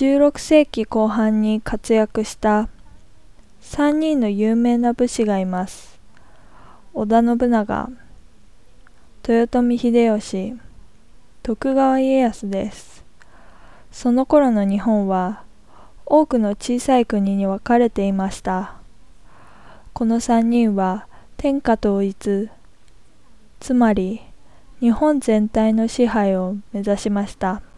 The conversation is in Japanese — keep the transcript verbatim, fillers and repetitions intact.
じゅうろくせいきこう半に活躍したさんにんの有名な武士がいます。織田信長、豊臣秀吉、徳川家康です。その頃の日本は多くの小さい国に分かれていました。このさんにんは天下統一、つまり日本全体の支配を目指しました。